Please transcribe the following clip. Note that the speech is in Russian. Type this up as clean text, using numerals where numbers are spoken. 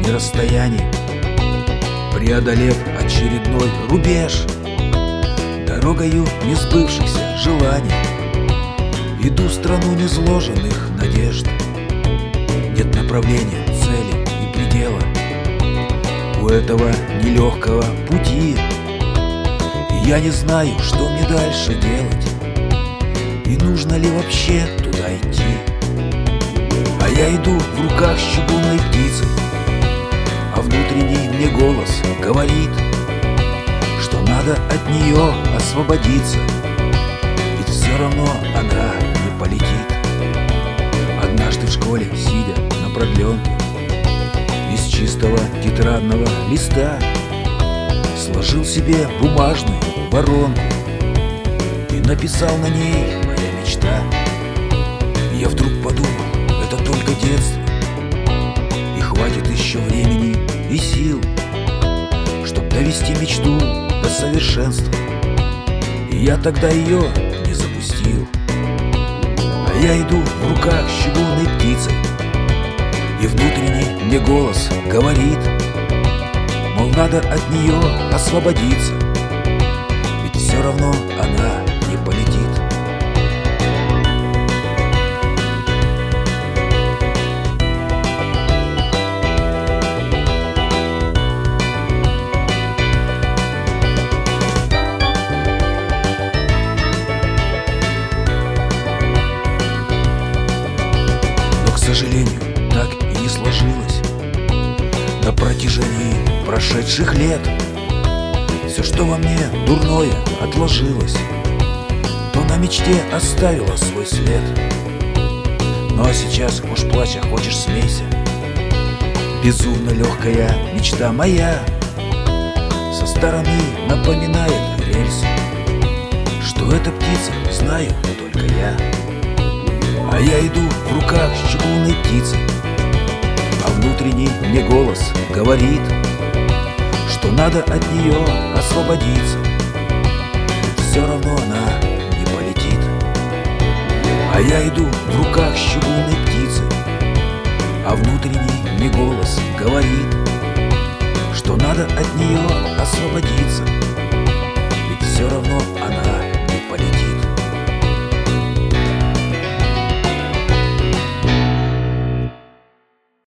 и расстояний, преодолев очередной рубеж, дорогою несбывшихся желаний, иду в страну несложенных надежд. Нет направления, цели и предела у этого нелегкого пути, и я не знаю, что мне дальше делать, и нужно ли вообще туда идти. А я иду в руках с чугунной птицей, а внутренний мне голос говорит, что надо от нее освободиться, ведь все равно она не полетит. Однажды в школе, сидя на продленке, из чистого тетрадного листа сложил себе бумажную воронку и написал на ней «Моя мечта». Я вдруг подумал, это только детство, и хватит еще времени и сил, чтоб довести мечту до совершенства. И я тогда ее не запустил. А я иду в руках с чугунной птицей, и внутренний мне голос говорит, мол, надо от нее освободиться, ведь все равно она не полетит. Но, к сожалению, так и не сложилось. На протяжении прошедших лет все, что во мне дурное отложилось, то на мечте оставило свой след. Ну а сейчас, уж плачь, а хочешь смейся, безумно легкая мечта моя со стороны напоминает рельсы, что эта птица знаю только я. А я иду в руках с чугунной птицей, а внутренний мне голос говорит, что надо от нее освободиться, ведь все равно она не полетит. А я иду в руках с чугунной птицей, а внутренний мне голос говорит, что надо от нее освободиться, ведь все равно она